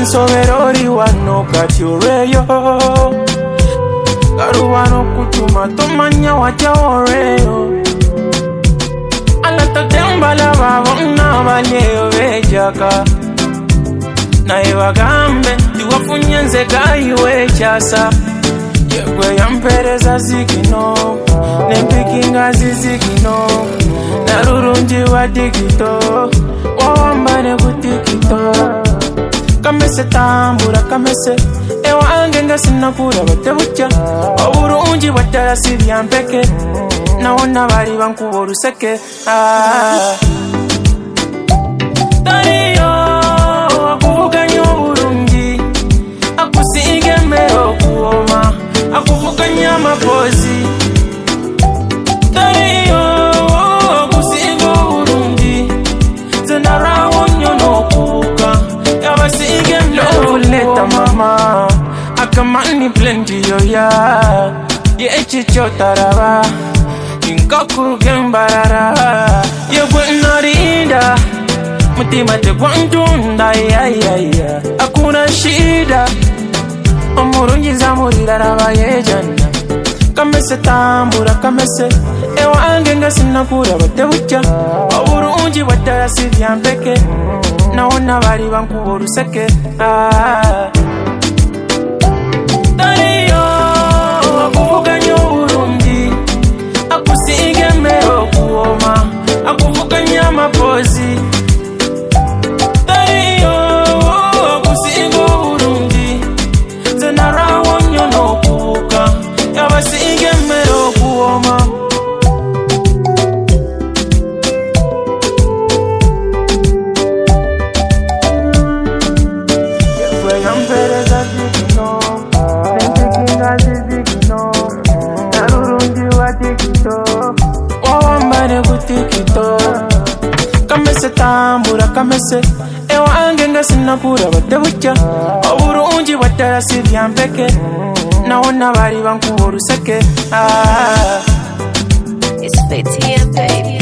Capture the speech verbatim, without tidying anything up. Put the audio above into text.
Soberori wano kati oreyo Garuwano kutuma tomanya waja oreyo Alata tembala babona baleo bejaka Na ewa gambe Tiwafunye nzega iwe chasa Yegwe yampereza zikino Nempikinga zizikino Narurunji wa digito Wawambane kutikito Kamese tambura kamese Ewa angenga sinakura batebucha Oburunji watara sivya mpeke Naona bari bankuboru seke ah. Tariyo Akuvuga nyo burungi Akusige mero kuoma Akuvuga nyama pozi Tariyo Akusigo burungi Zenarawo nyono kuka Yabasige mero Leta mama Akamani plenty yo ya Yechi chotaraba Inkakuru gembarara Yegwe narinda Mutima te kwantunda ya ya ya Akuna shida Omurungi zamurira rabaye jana Kamese tambura kamese Ewa angenga sinakura batebucha Oburungi watara sivya mpeke Naona bari bankuboru seke ah. Tariyo Akuvuga nyo burungi Akusige mero kuoma Akuvuga nyama pozi Tariyo Akusigo burungi Zenarawo nyono kuka Yabasige mero kuoma Yegwe yampereza zikino Nempikinga zizikino Narurunji wa tikito Wawambane kutikito Kamese tambura kamese Ewa angenga sinakura batebucha Oburunji watara sivya mpeke Naona bari bankuboru seke ah. It's Fatia, baby.